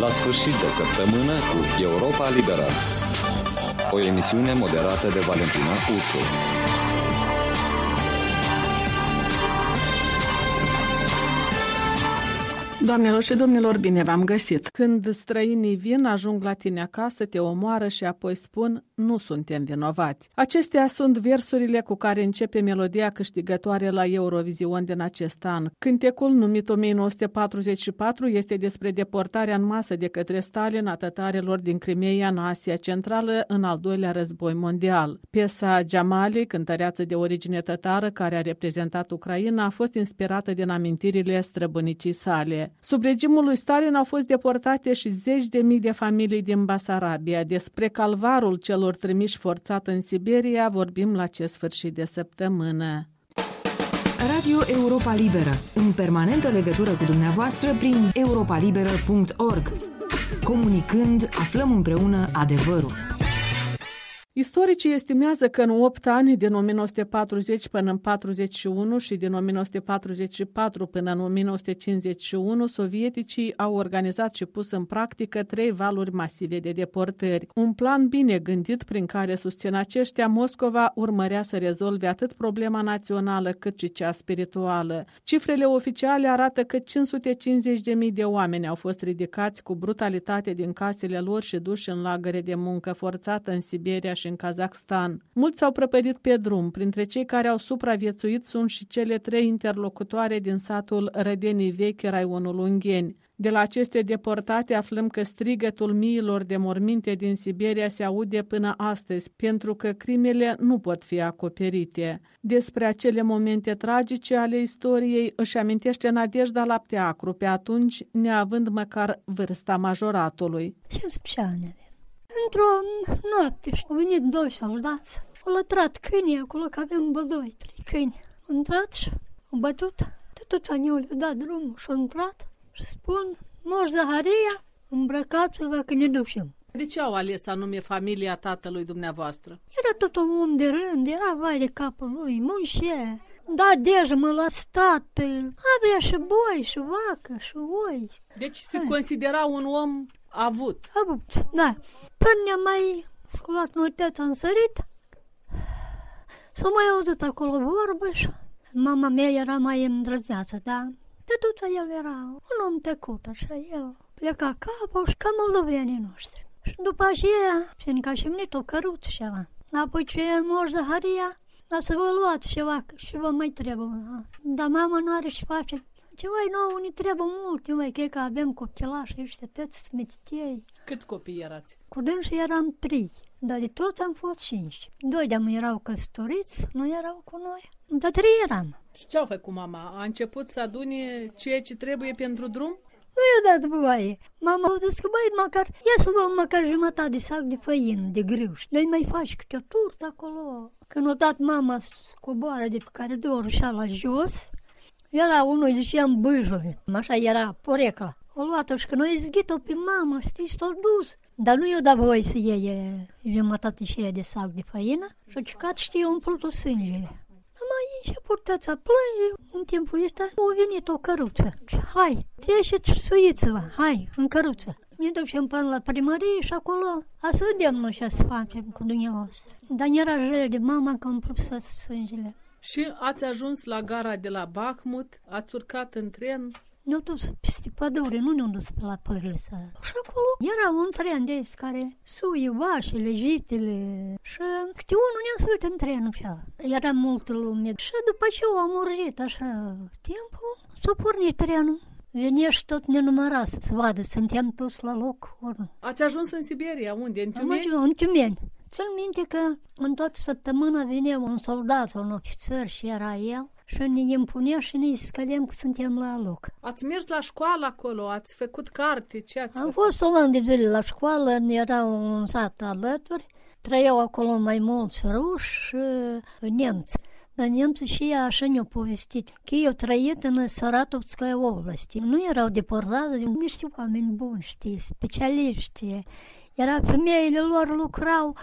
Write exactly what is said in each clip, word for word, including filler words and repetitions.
La sfârșit de săptămână cu Europa Liberă. O emisiune moderată de Valentina Ursu. Doamnelor și domnilor, bine v-am găsit! Când străinii vin, ajung la tine acasă, te omoară și apoi spun, nu suntem vinovați. Acestea sunt versurile cu care începe melodia câștigătoare la Eurovision din acest an. Cântecul, numit o mie nouă sute patruzeci și patru, este despre deportarea în masă de către Stalin a tătarilor din Crimeea în Asia Centrală în al doilea război mondial. Piesa Jamali, cântăreață de origine tătară care a reprezentat Ucraina, a fost inspirată din amintirile străbunicii sale. Sub regimul lui Stalin au fost deportate și zeci de mii de familii din Basarabia. Despre calvarul celor trimiși forțat în Siberia vorbim la acest sfârșit de săptămână. Radio Europa Liberă, în permanentă legătură cu dumneavoastră prin europa liberă punct org. Comunicând, aflăm împreună adevărul. Istoricii estimează că în opt ani, din o mie nouă sute patruzeci până în patruzeci și unu și din o mie nouă sute patruzeci și patru până în o mie nouă sute cincizeci și unu, sovieticii au organizat și pus în practică trei valuri masive de deportări. Un plan bine gândit prin care, susțin aceștia, Moscova urmărea să rezolve atât problema națională cât și cea spirituală. Cifrele oficiale arată că cinci sute cincizeci de mii de oameni au fost ridicați cu brutalitate din casele lor și duși în lagăre de muncă forțată în Siberia și în Kazakhstan. Mulți s-au prăpădit pe drum. Printre cei care au supraviețuit sunt și cele trei interlocutoare din satul Rădenii Vechi, raionul Ungheni. De la aceste deportate aflăm că strigătul miilor de morminte din Siberia se aude până astăzi, pentru că crimele nu pot fi acoperite. Despre acele momente tragice ale istoriei își amintește Nadejda Lapteacru, pe atunci neavând măcar vârsta majoratului. Într-o noapte au venit doi soldați, au lătrat câinii acolo, că avem bă doi, trei câini. Au intrat și au bătut, toți anii au dat drumul și au intrat și spun, Moș Zaharia, îmbrăcați-vă că ne ducem. De ce au ales anume familia tatălui dumneavoastră? Era tot un om de rând, era vai de capul lui, muncea. Da, deja mă la stat, avea și boi, și vacă, și oi. Deci se Hai. considera un om avut. Avut, da. Până ne-am mai sculat noteța în sărit, s-a mai auzit acolo vorbă și mama mea era mai îndrăzneață, da? De tot el era un om tăcut, așa, el pleca capul și ca moldovenii noștri. Și după aceea, fiindcă a și venit o căruță ceva, apoi ce Moș Zaharia, dar să vă luați ceva și vă mai trebuie. Dar mama n-are ce face. Ceva nouă, ne trebuie mult, mai că, că avem copilași, ăștia toți smititei. Câți copii erați? Cu dânsii eram trei, dar de toți am fost cinci. Doi de-am erau căsătoriți, nu erau cu noi, dar trei eram. Și ce-au făcut mama? A început să adune ceea ce trebuie pentru drum? Nu i-a dat băie. Mama a zis că, băi, măcar, ia să luăm măcar jumătate de sac de făină, de grâu. Și noi mai faci câte o turtă acolo. Când a dat mama coboară de pe care două rușea la jos, era unul, ziceam, bâjul. Așa era porecla. O luat-o și că noi zghit-o pe mama, știi, și s-o dus. Dar nu i-a dat voie să iei jumătate și de sac de făină și-a ciucat, știi, umplut-o sângele. Mai început să plânge, în timpul ăsta a venit o căruță. Hai, treceți și suiți-vă, hai, în căruță. Ne ducem până la primărie și acolo a să vedem noi ce să facem cu dumneavoastră. Dar n-era jel de mama că am propusat sângele. Și ați ajuns la gara de la Bahmut, ați urcat în tren? Ne-au dus peste pădure, nu ne-au dus pe la Părlița. Și acolo era un tren de care suie vașele, jitele și câte unul ne-a suit în trenul ăla. Era multă lume și după ce au amurgit așa timpul, s-a pornit trenul. Venea și tot nenumărat să vadă, suntem toți la loc. Ori. Ați ajuns în Siberia, unde? În Tiumeni? În Tiumeni. Țin minte că în toată săptămâna venea un soldat, un ofițer și era el. Și ne impunea și ne scădeam că suntem la loc. Ați mers la școală acolo? Ați făcut carte? Ce ați Am făcut? fost un an de zile la școală, era un sat alături. Trăiau acolo mai mulți ruși și nemți. Dar nemții și ea așa ne-au povestit că ei au trăit în Saratovskaya Oblast. Nu erau deportați, niște oameni buni, știi, specialiști. Era femeile lor lucrau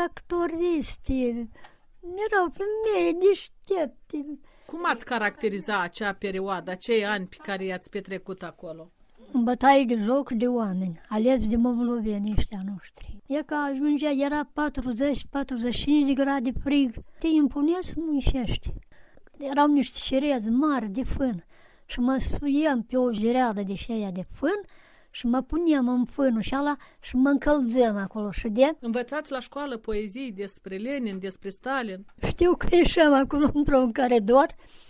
tractoristi. Erau femei deștepte. Cum ați caracteriza acea perioadă, acei ani pe care i-ați petrecut acolo? în bătaie de joc de oameni, aleți de moldoveni ăștia noștri. E că ajungea, era patruzeci patruzeci și cinci de grade frig, te impunea să muncești. Erau niște șerezi mari de fân și mă suiam pe o jireadă de șeia de fân și mă puneam în fânul și ala și mă încălzeam acolo și de... Învățați la școală poezii despre Lenin, despre Stalin? Știu că ieșeam acolo într-un coridor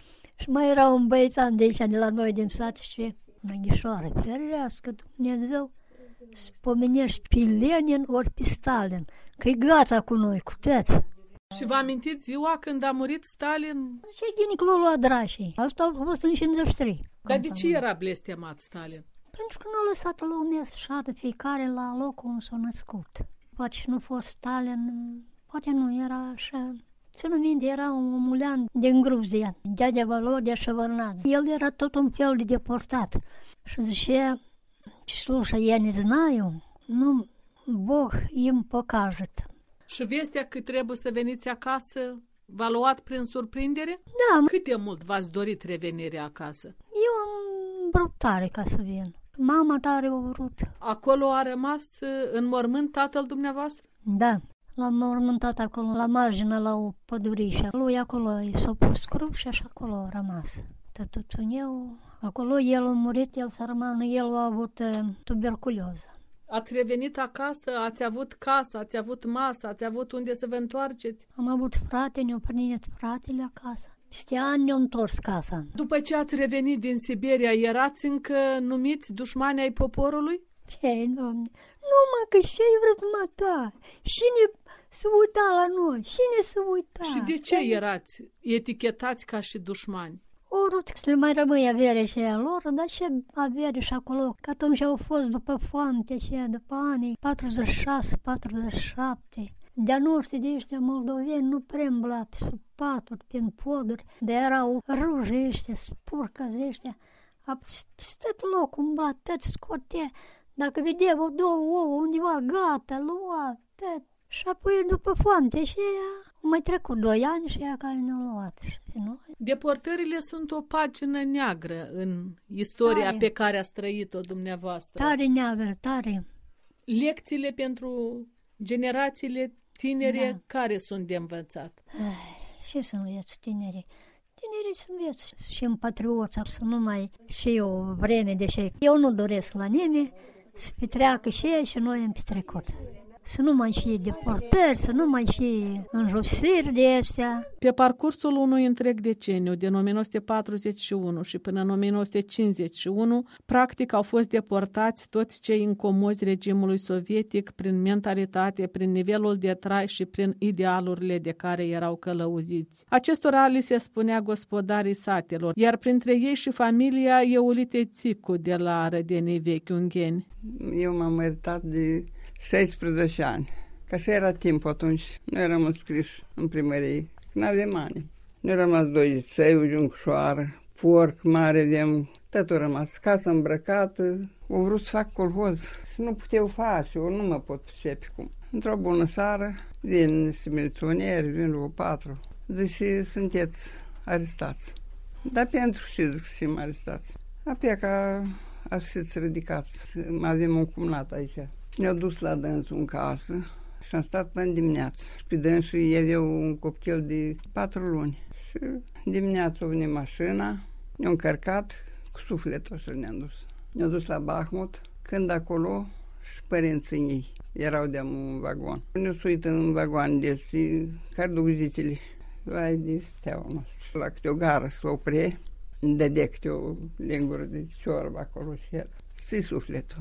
și mai era un băiețan de aici, de la noi din sat și măghișoară, ferească Dumnezeu, spomenești pe Lenin ori pe Stalin, că-i gata cu noi, cu tăți. Și vă amintiți ziua când a murit Stalin? Ce ghinicul lua drașii? Asta a fost în cincizeci și trei. Dar de ce era blestemat Stalin? Pentru că nu a lăsat lumea să șadă fiecare la locul unde s-a născut. Poate și nu fost Stalin, poate nu era așa. Țin minte, era un omulean din Gruzia, Dядя Володя Шеварнадзе. El era tot un fel de deportat. Și zicea, слушай, я не знаю, ну, Бог им покажет. Și vestea că trebuie să veniți acasă v-a luat prin surprindere? Da. Cât de mult v-ați dorit revenirea acasă? Eu am vrut tare ca să vin. Mama tare a vrut. Acolo a rămas în mormânt tatăl dumneavoastră? Da. L-am mormântat acolo, la marginea, la o pădurișă. Lui acolo i s-a pus cruce și acolo a rămas. Tătuțul meu, acolo el a murit, el s-a rămas, el a avut uh, tuberculoză. Ați revenit acasă, ați avut casă, ați avut masă, ați avut unde să vă întoarceți? Am avut frate, ne-au primit fratele acasă. Peste ani ne-au întors casa. După ce ați revenit din Siberia, erați încă numiți dușmani ai poporului? Ei, Doamne, numai că și-ai vrut mata. Cine se uita la noi? Cine se uita? Și de ce erați etichetați ca și dușmani? O vrut să le mai rămâi avere și a lor, dar ce avere și acolo? Că atunci au fost după foamete și după anii patruzeci și șase patruzeci și șapte. De-a noștri de ăștia moldoveni nu prembla pe sub paturi, prin poduri, de erau ruji ăștia, spurcazi ăștia. A stat loc, umbla, tăt scotea. Dacă vedea o două ouă undeva, gata, lua, tăt. Și apoi după foamete și ea, mai trecut doi ani și ea care ne-a luat și pe noi. Deportările sunt o pagină neagră în istoria tare. Pe care ați trăit-o dumneavoastră. Tare neagră, tare. Lecțiile pentru generațiile tinere, da. Care sunt de învățat? Ai, ce să înveți tinerii? Tinerii să înveți și în patrioța, să nu mai și o vreme de și. Eu nu doresc la nimeni să petreacă și ei și noi am petrecut. Să nu mai fie deportări, să nu mai fie înjosiri de astea. Pe parcursul unui întreg deceniu, din o mie nouă sute patruzeci și unu și până în o mie nouă sute cincizeci și unu, practic au fost deportați toți cei incomozi regimului sovietic prin mentalitate, prin nivelul de trai și prin idealurile de care erau călăuziți. Acestora li se spunea gospodarii satelor, iar printre ei și familia Eulite Țicu de la Rădenii Vechi Ungheni. Eu m-am meritat de șaisprezece ani. Ca și era timp atunci, nu eram înscriși în primărie, nu aveam ani. Nu eram rămas doi țăi, o juncușoară, porc mare, aveam, tot a rămas. Casă îmbrăcată, o vrut să fac colhoz și nu puteau face, o nu mă pot pricepe cum. Într-o bună seară, vin niște miliționeri, vin vreo patru, zice, sunteți arestați. Dar pentru ce zic și mă arestați? Apoi ca ați fiți ridicați, avem un cumnat aici. Ne-au dus la dânsul în casă și am stat până dimineață. Și pe dânsul aveau un copil de patru luni. Și dimineața a venit mașina, ne-au încărcat, cu sufletul și ne-am dus. Ne-au dus la Bahmut, când acolo și părinții ei erau de un vagon. Ne-au suit în vagoane de zi, care duc zitele, vai de steaua noastră. La câte o gară să opre, îmi dădea câte o lingură de ciorbă acolo și el. Și sufletul.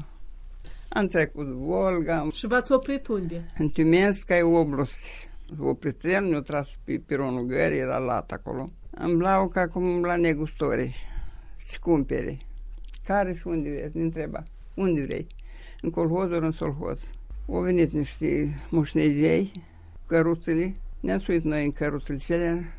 Am trecut Volga. Și v-ați oprit unde? În Tiumenskaya Oblast. S-a oprit tren, ne-a tras pe peronul gării, era lat acolo. Îmblau ca cum la negustori, să cumpere. Care și unde vrei? Ne întreba. Unde vrei? În colhoz ori în solhoz. Au venit niște moșnegei, căruțele. Ne-am suit noi în căruțele cele.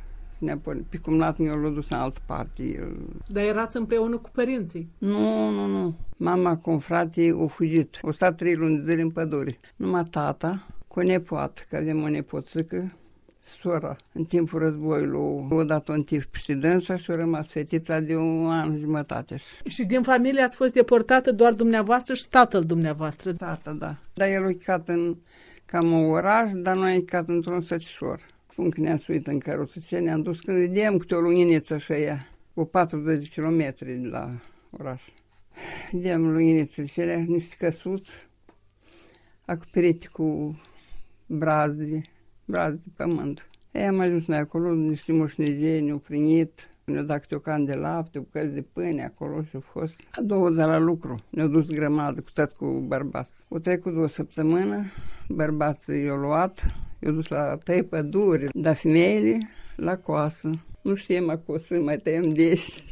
Pe cumnat ne-au dus în altă parte. Dar erați împreună cu părinții? Nu, nu, nu. Mama cu un frate au fugit. Au stat trei luni de zile în pădure. Numai tata, cu o nepoată, că avem o nepoțică, sora. În timpul războiului o dat un tif peste dânsa și a rămas fetița de un an jumătate. Și din familie ați fost deportată doar dumneavoastră și tatăl dumneavoastră? Tata, da. Dar el a chicat în cam un oraș, dar noi am chicat într-un săcișor. Spun că ne-am suit în căruță, ce ne-am dus când vedeam câte o lunginiță și ea, cu patruzeci de kilometri de la oraș. Vedeam lunginițele și alea, niște căsuți, acoperite cu brazi, brazi de pământ. Ei, am ajuns noi acolo, niște moșnegei ne-au primit, ne-au dat câte o can de lapte, bucăți de pâine acolo și au fost a doua de la lucru. Ne-au dus grămadă cu tot cu bărbați. O trecut o săptămână, bărbații i-au luat, i-au dus la tăi păduri, dar femeile la coasă. Nu știam acolo să mai tăiem dești,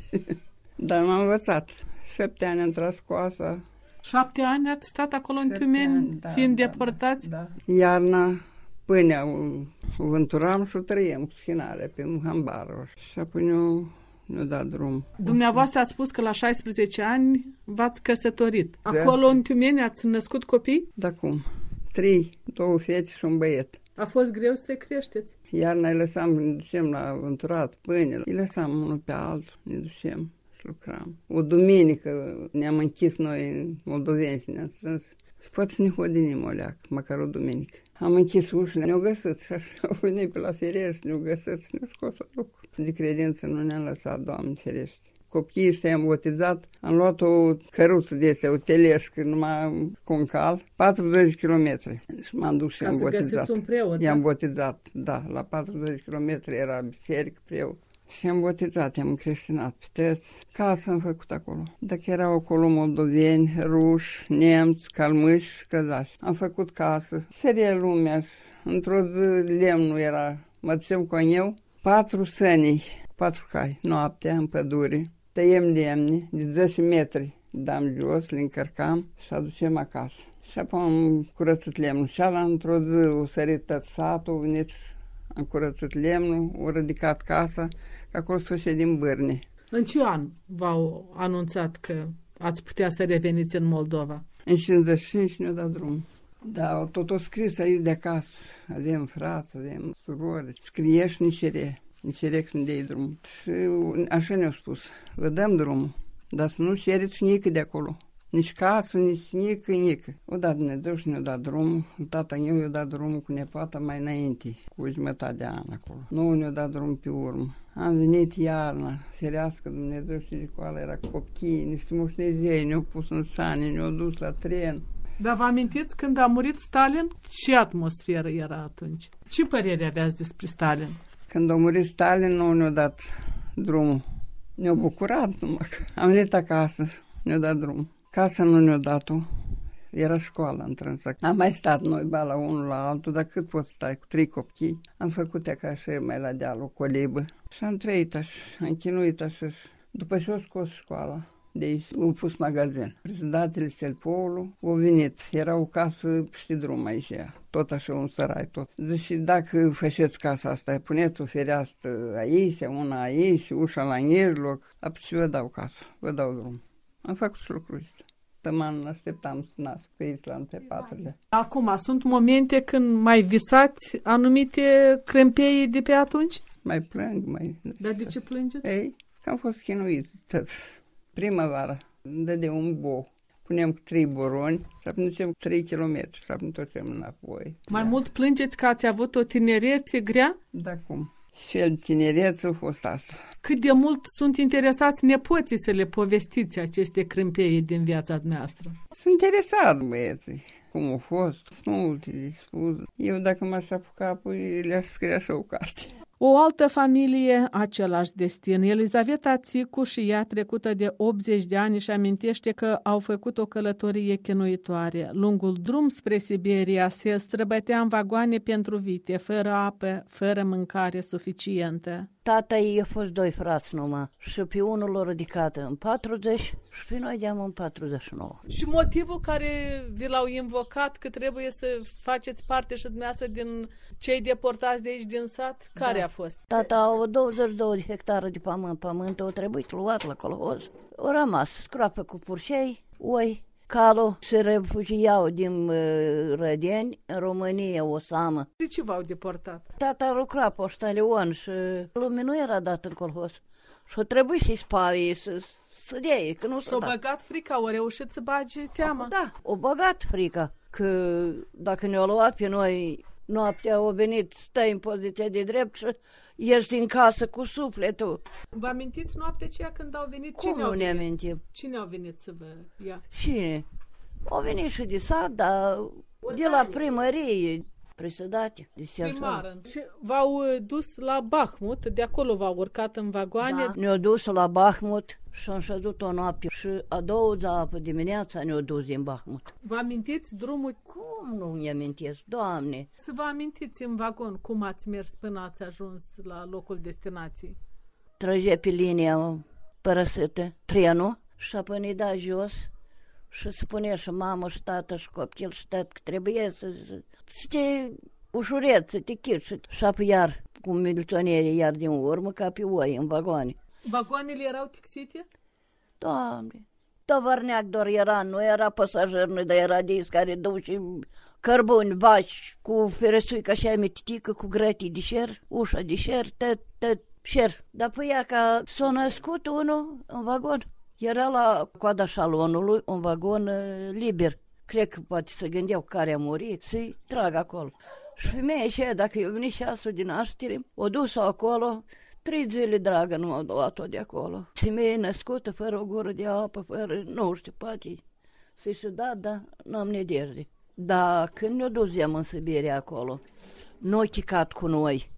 dar m-am învățat. Șapte ani am tras coasa. Șapte ani ați stat acolo în Tiumeni, da, fiind da, deportați? Da, da. Iarna, pâinea o, o vânturam și o trăiem cu schinare pe un hambar. Și apoi ne-au ne dat drum. Dumneavoastră ați spus că la șaisprezece ani v-ați căsătorit. Acolo în Tiumeni ați născut copii? Da, cum? Trei, două fete și un băiet. A fost greu să creșteți? Iarna îi lăsam, ne ducem la vânturat pâine, îi lăsam unul pe altul, ne ducem și lucram. O duminică ne-am închis noi în moldoveni și ne-am strâns. Și poate să ne hodinim o leacă, măcar o duminică. Am închis ușile, ne-au găsit și așa au venit pe la ferești, ne-au găsit și ne-au scos la lucru. De credință nu ne-am lăsat, Doamne ferește. Copiii ăștia i-am botezat, am luat o căruță de astea, o teleșcă, numai cu un cal, patruzeci de kilometri. Și m-am dus și Ca am să botezat. găsiți un preot, I-am da? botezat, da, la patruzeci de kilometri era biserică, preot. Și am botezat, i-am creștinat pe tăți. Casă am făcut acolo. Dacă erau acolo moldoveni, ruși, nemți, calmâși, căzași. Am făcut casă. Seria lumea. Într-o zi lemnul era, mă ducem cu eu, patru sănii, patru cai, noaptea în pădure. Tăiem lemne de zece metri, dam jos, le încărcam și aducem acasă. Și apoi am curățit lemnul. Și ala într-o zi o sărit tot satul, venit, am curățit lemnul, au ridicat casa, că acolo s-o din bârne. În ce an v-au anunțat că ați putea să reveniți în Moldova? În cincizeci și cinci ne-au dat drum. Da, tot o scris aici de acasă. Avem frați, avem surori. Scrie și ne cere. Ne cere să ne dea drum. Și așa ne-au spus. Vă dăm drumul, dar să nu cereți nică de acolo. Nici casă, nici nică, nică. O dat Dumnezeu și ne-a dat drumul. Tata meu i-a dat drumul cu nepoata mai înainte, cu o jumătate de an acolo. Nu ne-a dat drumul pe urmă. Am venit iarna, ferească Dumnezeu și zicoala, era copii, niște moșnezei, ne-au pus în sane, ne-au dus la tren. Dar vă amintiți când a murit Stalin? Ce atmosferă era atunci? Ce părere aveați despre Stalin? Când a murit Stalin, nu ne-a dat drumul. Ne-a bucurat numai că am venit acasă, ne-a dat drumul. Casa nu ne-a dat-o, era școală întrânsă. Am mai stat noi, ba la unul la altul, dar cât poți stai cu trei copii? Am făcut ca și mai la deal o colibă. Și am trăit așa, am chinuit așa. După ce au scos școala, de aici au pus magazin. Prezidatele Stelpoulu au venit, era o casă peste drum aici, tot așa un sărai, tot. Deci dacă faceți casa asta, puneți o fereastră aici, una aici, ușa la mijloc, apoi vă dau casă, vă dau drum. Am făcut și lucrul ăsta. Tăman așteptam să nasc pe Island pe patru. Acum, sunt momente când mai visați anumite crâmpeii de pe atunci? Mai plâng, mai... Dar de ce plângeți? Ei, că am fost chinuit. Primăvara, îmi dădea un bou. Punem cu trei boroni și apoi ducem trei kilometri și apoi întorcem înapoi. Mai da. Mult plângeți că ați avut o tinerețe grea? Da, cum? Și el tinerețul a fost asta. Cât de mult sunt interesați nepoții să le povestiți aceste crâmpeii din viața noastră? Sunt interesat, băieții, cum au fost. Sunt multe de spus. Eu, dacă m-aș apuca, apoi le-aș scrie așa o carte. O altă familie, același destin. Elizaveta Țicu și ea, trecută de optzeci de ani, își amintește că au făcut o călătorie chinuitoare. Lungul drum spre Siberia se străbătea în vagoane pentru vite, fără apă, fără mâncare suficientă. Tata ei a fost doi frați numai și pe unul l-a ridicat în patruzeci și pe noi de-am în patruzeci și nouă. Și motivul care vi l-au invocat că trebuie să faceți parte și dumneavoastră din cei deportați de aici din sat, care da. A fost? Tata au douăzeci și doi de hectare de pământ, pământ au trebuit luat la colhoz. Au rămas scroapă cu purșei, oi, calul se refugiau din uh, Rădeni în România, o samă. De ce v-au deportat? Tata lucra poștalion și lumea nu era dată în colhoz. Și-o trebuie să-i spare, să, să dea, că nu s-o băgat frica, au reușit să bage teama. Da, o băgat frica, că dacă ne-au luat pe noi noaptea, au venit, stai în poziția de drept și ieși din casă cu sufletul. Vă amintiți noaptea aceea când au venit? Cum Cine nu au ne venit? amintim? Cine au venit să vă ia? Cine? Au venit și de sat, dar de la primărie, presădate, de primară. Și v-au dus la Bahmut, de acolo v-au urcat în vagoane? Da, ne-au dus la Bahmut și am șezut o noapte și a doua zi dimineața ne-au dus din Bahmut. Vă amintiți drumul? Cum nu mi amintesc, Doamne? Să vă amintiți în vagon cum ați mers până ați ajuns la locul destinației? Trăgea pe linia părăsită trenul și apoi ne da jos și spunea și mamă și tată și copil și tată că trebuie să, să, să te ușureți, să te chici. Și apoi iar cu miliționerii iar din urmă ca pe oi în vagoane. Vagoanele erau tixite? Doamne, tăvărneac doar era, nu era pasajer, nu, dar era dis care duce cărbuni, vaci, cu ferestruică așa mititică, cu grătii de șer, ușa de șer, tăt, tăt, șer. Dar pe ea că s-a născut unul în vagon. Era la coada șalonului un vagon uh, liber. Cred că poate să gândeau care a murit, să-i trag acolo. Și femeia aceea, dacă i-a venit șasul din naștere, o dus-o acolo, trei zile, dragă, nu m-au luat-o de acolo. Femeia născută, fără o gură de apă, fără, nu știu, poate să-i și da, dar n-am nederde. Dar când ne-o duzeam în Siberia acolo, nu a chicat cu noi.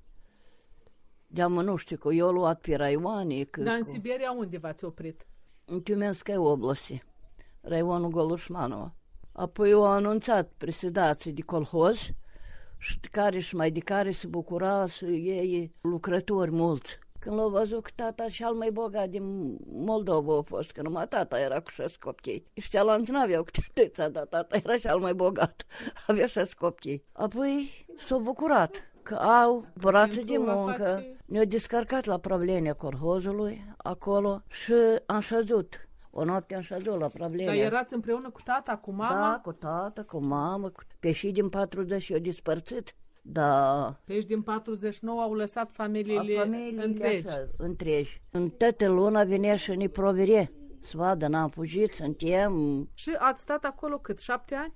De-am, nu știu, că eu luat pe raioane. Că, dar în cu... Siberia unde v-ați oprit? În Tiumenskaya oblasti, raionul Golușmanova. Apoi au anunțat presedații de colhoz și de care și mai de care se bucura să iei lucrători mulți. Când l-au văzut că tata cel mai bogat din Moldova a fost, că numai tata era cu șase copii. Ăștia lanți n-aveau câte atâția, dar tata era cel mai bogat, avea șase copii. Apoi s-au bucurat că au brațe de muncă, face... ne-au descărcat la pravlenia colhozului acolo și am șezut. O noapte am șezut la pravlenia. Dar erați împreună cu tata, cu mama? Da, cu tata, cu mamă, cu... pe și din patruzeci și-au dispărțit. Da. Deci din patruzeci și nouă au lăsat familiile, familiile întregi. Așa, întregi. În toată luna venea și ne provere. Să vadă, n-am fugit, suntem... Și ați stat acolo cât, șapte ani?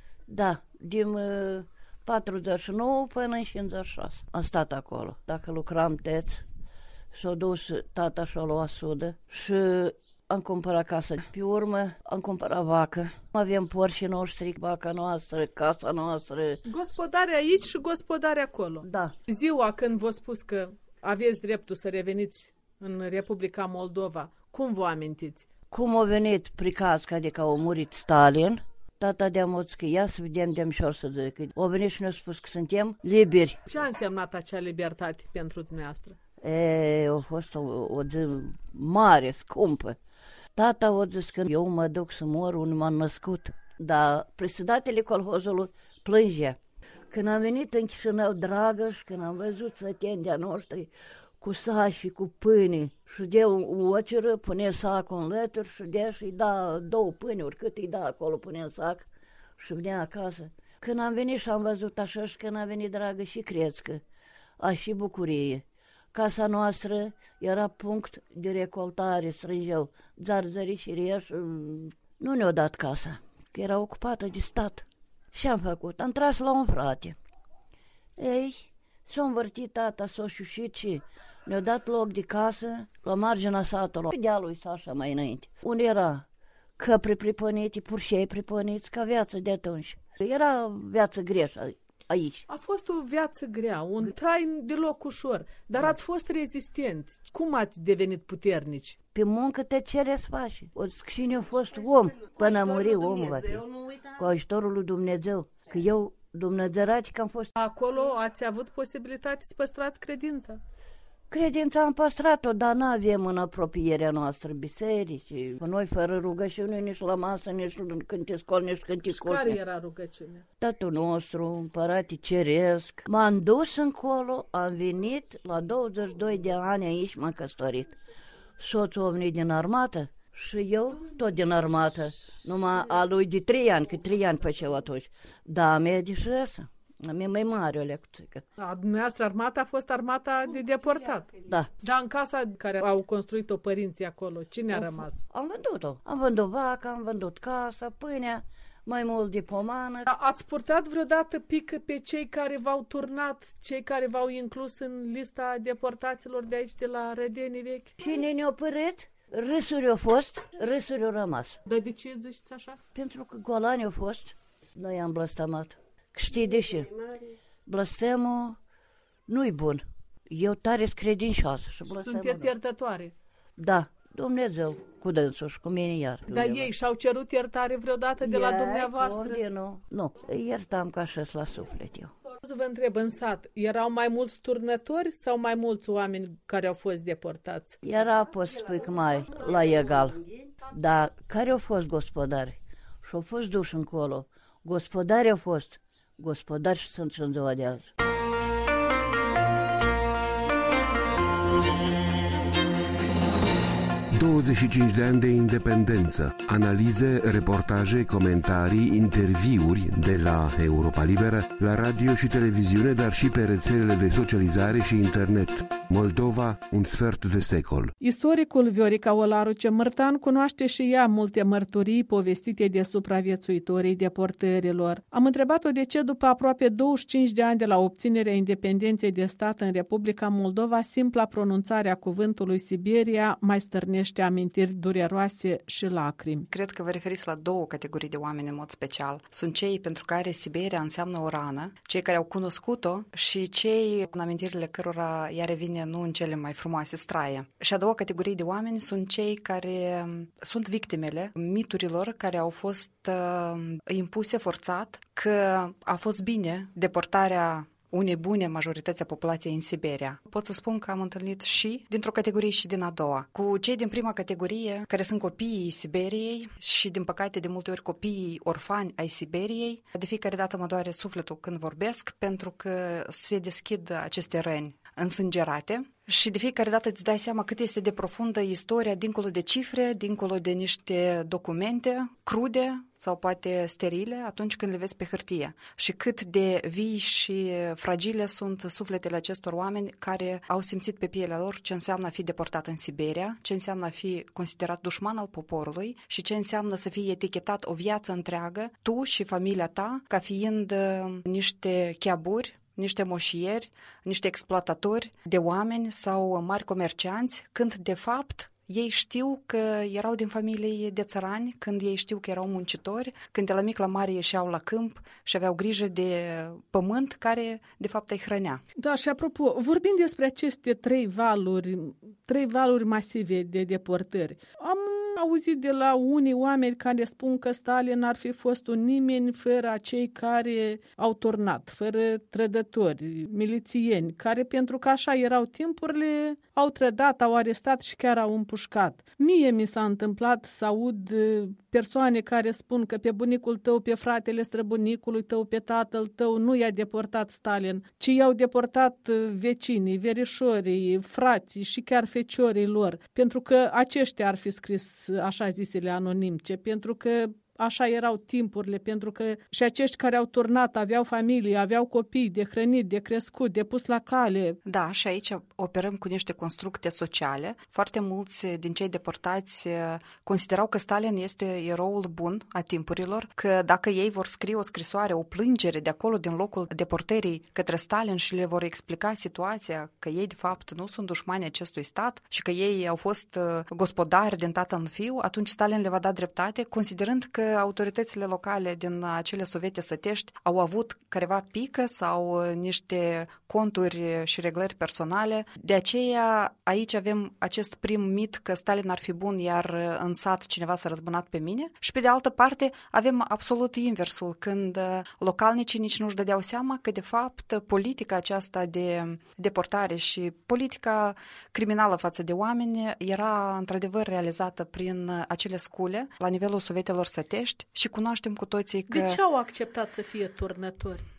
Da, din uh, patruzeci și nouă până în cincizeci și șase. Am stat acolo. Dacă lucram teț, s-a dus tata și-a luat sudă și am cumpărat casă. Pe urmă am cumpărat vacă. Avem porcii noștri, vaca noastră, casa noastră. Gospodare aici și gospodare acolo. Da. Ziua când v-a spus că aveți dreptul să reveniți în Republica Moldova, cum vă amintiți? Cum a venit pricazca de că a murit Stalin, tata de-a zis că ia să vedem de-amșor să zic. A venit și ne-a spus că suntem liberi. Ce a însemnat acea libertate pentru dumneavoastră? E, a fost o, o zi mare, scumpă. Tata a zis că eu mă duc să mor unde m-am născut. Dar presedatele colhozului plângea. Când am venit în Chișinău, dragă, și când am văzut săteni de-a noștri cu sași, cu pâine, și de o oceră, pune sacul în lături și de și-i da două pâinuri, cât îi da acolo, pune în sac și venea acasă. Când am venit și am văzut așa și când am venit, dragă, și crețcă, a și bucurie. Casa noastră era punct de recoltare, strângeau zarzări și reși. Nu ne-au dat casa, că era ocupată de stat. Și am făcut? Am tras la un frate. Ei, s-a învârtit tata, s-a șușit și ne-a dat loc de casă la marginea satului, dealului Sașa mai înainte. Unde era căpri pripănite, purșei pripăniți, ca viață de atunci. Era viață greșă aici. A fost o viață grea, un trai deloc ușor, dar da. Ați fost rezistenți. Cum ați devenit puternici? Pe muncă te cere să faci. O zic, cine a fost om până a muri omul va fi. Cu ajutorul lui Dumnezeu. Că eu, Dumnezeurați, că am fost... Acolo ați avut posibilitate să păstrați credința? Credința am păstrat-o, dar n-avem în apropierea noastră biserici. Noi fără rugăciune, nici la masă, nici când te scoli, nici când te scoli. Și care era rugăciunea? Tatăl nostru, Împărate Ceresc. M-am dus încolo, am venit, la douăzeci și doi de ani aici m-am căsătorit. Soțul a venit din armată Și eu, tot din armată, numai a lui de trei ani, că trei ani făceau atunci. Da, a mea de șase. A mea mai mare o lecțică. A dumneavoastră armata a fost armata de deportat. Da. Dar în casa care au construit-o părinții acolo, cine a rămas? Am vândut-o. Am vândut vaca, am vândut casa, pâinea, mai mult de pomană. A, ați purtat vreodată pică pe cei care v-au turnat, cei care v-au inclus în lista deportaților de aici, de la Rădenii Vechi? Cine ne-a părât? Râsuri au fost, râsuri au rămas. Dar de ce ziceți așa? Pentru că golani au fost, noi am blăstamat. Știi de ce? Blăstemul nu-i bun. Eu tare sunt credincioasă. Sunteți iertătoare? Da, Dumnezeu cu dânsul și cu mine iar. Dar ei și-au cerut iertare vreodată de la dumneavoastră? Nu, nu, iertam ca așa la suflet eu. Să vă întreb, în sat, erau mai mulți turnători sau mai mulți oameni care au fost deportați? Era, poți spui că mai la egal. Dar care au fost gospodari? Și au fost duși încolo. Gospodari au fost. Gospodari și sunt și în ziua de azi. douăzeci și cinci de ani de independență, analize, reportaje, comentarii, interviuri de la Europa Liberă, la radio și televiziune, dar și pe rețelele de socializare și internet. Moldova, un sfert de secol. Istoricul Viorica Olaru Cemărtan cunoaște și ea multe mărturii povestite de supraviețuitorii deportărilor. Am întrebat-o de ce după aproape douăzeci și cinci de ani de la obținerea independenței de stat în Republica Moldova, simpla pronunțare a cuvântului Siberia mai stârnește amintiri dureroase și lacrimi. Cred că vă referiți la două categorii de oameni în mod special. Sunt cei pentru care Siberia înseamnă o rană, cei care au cunoscut-o și cei în amintirile cărora ea revine nu în cele mai frumoase straie. Și a doua categorie de oameni sunt cei care sunt victimele miturilor care au fost uh, impuse forțat că a fost bine deportarea unei bune majorități a populației în Siberia. Pot să spun că am întâlnit și dintr-o categorie și din a doua. Cu cei din prima categorie, care sunt copiii Siberiei și, din păcate, de multe ori copiii orfani ai Siberiei, de fiecare dată mă doare sufletul când vorbesc, pentru că se deschid aceste răni însângerate și de fiecare dată îți dai seama cât este de profundă istoria, dincolo de cifre, dincolo de niște documente crude sau poate sterile atunci când le vezi pe hârtie și cât de vii și fragile sunt sufletele acestor oameni care au simțit pe pielea lor ce înseamnă a fi deportat în Siberia, ce înseamnă a fi considerat dușman al poporului și ce înseamnă să fii etichetat o viață întreagă, tu și familia ta, ca fiind niște chiaburi, niște moșieri, niște exploatatori de oameni sau mari comercianți, când de fapt ei știu că erau din familii de țărani, când ei știu că erau muncitori, când de la mic la mare ieșeau la câmp și aveau grijă de pământ care de fapt îi hrănea. Da, și apropo, vorbind despre aceste trei valuri, trei valuri masive de deportări, am auzit de la unii oameni care spun că Stalin n-ar fi fost un nimeni fără cei care au turnat, fără trădători, milițieni, care pentru că așa erau timpurile, au trădat, au arestat și chiar au împușcat. Mie mi s-a întâmplat să aud persoane care spun că pe bunicul tău, pe fratele străbunicului tău, pe tatăl tău nu i-a deportat Stalin, ci i-au deportat vecinii, verișorii, frații și chiar feciorii lor, pentru că aceștia ar fi scris așa zisele anonimce, pentru că așa erau timpurile, pentru că și acești care au turnat aveau familie, aveau copii de hrănit, de crescut, de pus la cale. Da, și aici operăm cu niște constructe sociale. Foarte mulți din cei deportați considerau că Stalin este eroul bun a timpurilor, că dacă ei vor scrie o scrisoare, o plângere de acolo, din locul deportării către Stalin și le vor explica situația, că ei de fapt nu sunt dușmani acestui stat și că ei au fost gospodari din tată în fiu, atunci Stalin le va da dreptate, considerând că autoritățile locale din acele soviete sătești au avut careva pică sau niște conturi și reglări personale. De aceea aici avem acest prim mit că Stalin ar fi bun, iar în sat cineva s-a răzbunat pe mine. Și pe de altă parte avem absolut inversul, când localnicii nici nu-și dădeau seama că de fapt politica aceasta de deportare și politica criminală față de oameni era într-adevăr realizată prin acele scule la nivelul sovietelor sătești și cunoaștem cu toții că... De ce au acceptat să fie turnători?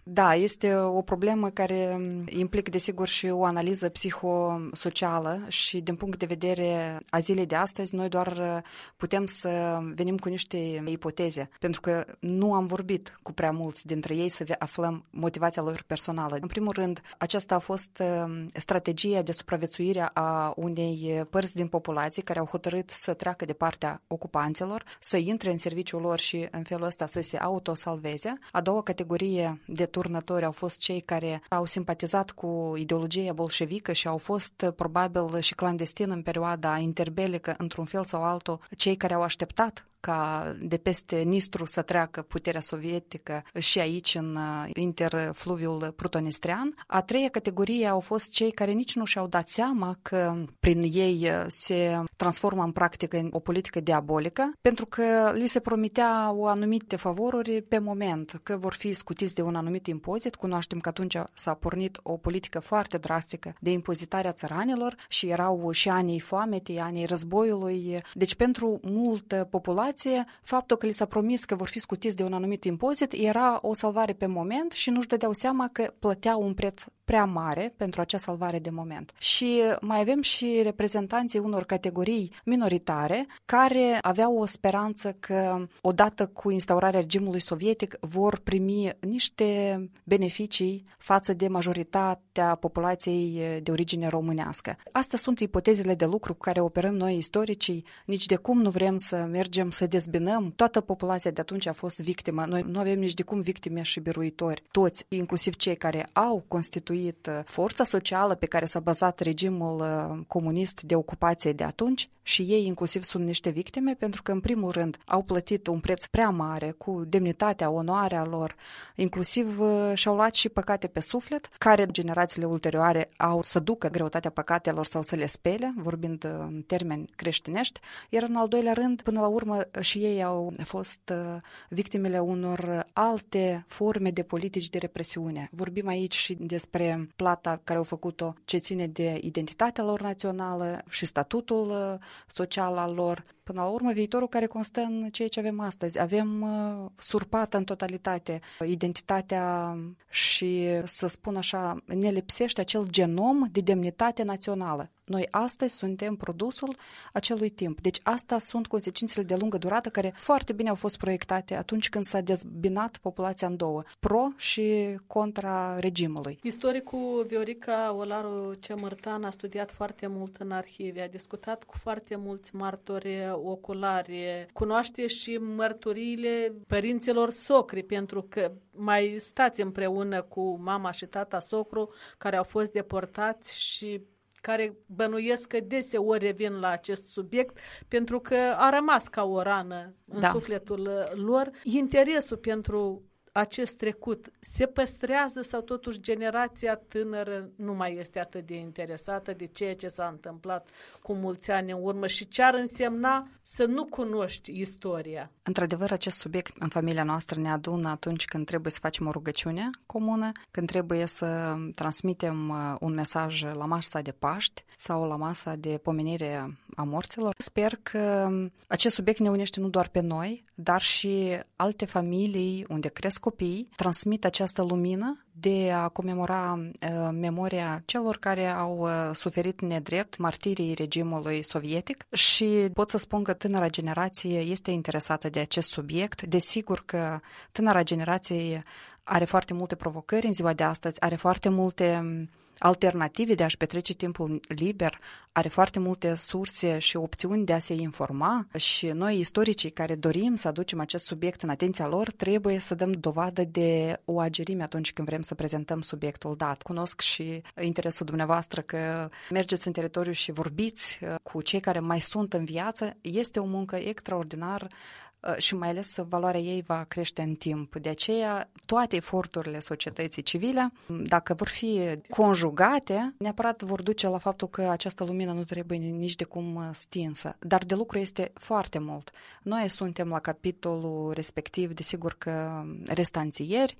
Da, este o problemă care implică, desigur, și o analiză psihosocială și din punct de vedere a zilei de astăzi, noi doar putem să venim cu niște ipoteze, pentru că nu am vorbit cu prea mulți dintre ei să aflăm motivația lor personală. În primul rând, aceasta a fost strategia de supraviețuire a unei părți din populație care au hotărât să treacă de partea ocupanților, să intre în serviciul lor și în felul ăsta să se autosalveze. A doua categorie de turnători au fost cei care au simpatizat cu ideologia bolșevică și au fost probabil și clandestin în perioada interbelică, într-un fel sau altul, cei care au așteptat ca de peste Nistru să treacă puterea sovietică și aici în interfluviul prutonistrian. A treia categorie au fost cei care nici nu și-au dat seama că prin ei se transformă în practică o politică diabolică, pentru că li se promitea o anumite favoruri pe moment, că vor fi scutiți de un anumit impozit. Cunoaștem că atunci s-a pornit o politică foarte drastică de impozitarea țăranilor și erau și anii foametei, anii războiului. Deci pentru multă populație faptul că li s-a promis că vor fi scutiți de un anumit impozit era o salvare pe moment și nu-și dădeau seama că plăteau un preț prea mare pentru acea salvare de moment. Și mai avem și reprezentanții unor categorii minoritare care aveau o speranță că odată cu instaurarea regimului sovietic vor primi niște beneficii față de majoritatea populației de origine românească. Astea sunt ipotezele de lucru cu care operăm noi istoricii. Nici de cum nu vrem să mergem să dezbinăm. Toată populația de atunci a fost victimă. Noi nu avem nici de cum victime și biruitori. Toți, inclusiv cei care au constituit forța socială pe care s-a bazat regimul comunist de ocupație de atunci și ei inclusiv sunt niște victime pentru că în primul rând au plătit un preț prea mare cu demnitatea, onoarea lor, inclusiv și-au luat și păcate pe suflet, care generațiile ulterioare au să ducă greutatea păcatelor sau să le spele, vorbind în termeni creștinești, iar în al doilea rând, până la urmă, și ei au fost victimele unor alte forme de politici de represiune. Vorbim aici și despre plata care au făcut-o ce ține de identitatea lor națională și statutul social al lor. Până la urmă, viitorul care constă în ceea ce avem astăzi. Avem uh, surpată în totalitate identitatea și, să spun așa, ne lipsește acel genom de demnitate națională. Noi astăzi suntem produsul acelui timp. Deci asta sunt consecințele de lungă durată care foarte bine au fost proiectate atunci când s-a dezbinat populația în două, pro și contra regimului. Istoricul Viorica Olaru Cemărtan a studiat foarte mult în arhive, a discutat cu foarte mulți martori oculari, cunoaște și mărturiile părinților socri, pentru că mai stați împreună cu mama și tata socru care au fost deportați și care bănuiesc că deseori revin la acest subiect pentru că a rămas ca o rană în da. sufletul lor. Interesul pentru acest trecut se păstrează sau totuși generația tânără nu mai este atât de interesată de ceea ce s-a întâmplat cu mulți ani în urmă și ce ar însemna să nu cunoști istoria? Într-adevăr, acest subiect în familia noastră ne adună atunci când trebuie să facem o rugăciune comună, când trebuie să transmitem un mesaj la masa de Paști sau la masa de pomenire a morților. Sper că acest subiect ne unește nu doar pe noi, dar și alte familii unde cresc copii, transmit această lumină de a comemora uh, memoria celor care au uh, suferit nedrept martirii regimului sovietic și pot să spun că tânăra generație este interesată de acest subiect. Desigur că tânăra generație are foarte multe provocări în ziua de astăzi, are foarte multe alternative de a-și petrece timpul liber, are foarte multe surse și opțiuni de a se informa și noi, istoricii care dorim să aducem acest subiect în atenția lor, trebuie să dăm dovadă de o agerime atunci când vrem să prezentăm subiectul dat. Cunosc și interesul dumneavoastră că mergeți în teritoriu și vorbiți cu cei care mai sunt în viață. Este o muncă extraordinară și mai ales valoarea ei va crește în timp. De aceea, toate eforturile societății civile, dacă vor fi conjugate, neapărat vor duce la faptul că această lumină nu trebuie nici de cum stinsă. Dar de lucru este foarte mult. Noi suntem la capitolul respectiv, desigur că restanțieri,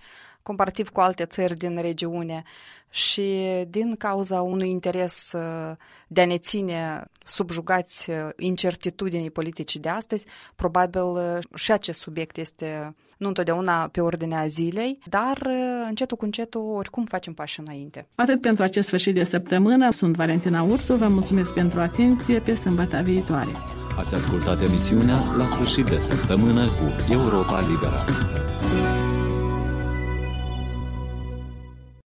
comparativ cu alte țări din regiune și din cauza unui interes de a ne ține subjugați incertitudinii politici de astăzi, probabil și acest subiect este nu întotdeauna pe ordinea zilei, dar încetul cu încetul oricum facem pași înainte. Atât pentru acest sfârșit de săptămână. Sunt Valentina Ursu, vă mulțumesc pentru atenție, pe sâmbătă viitoare. Ați ascultat emisiunea La sfârșit de săptămână cu Europa Liberă.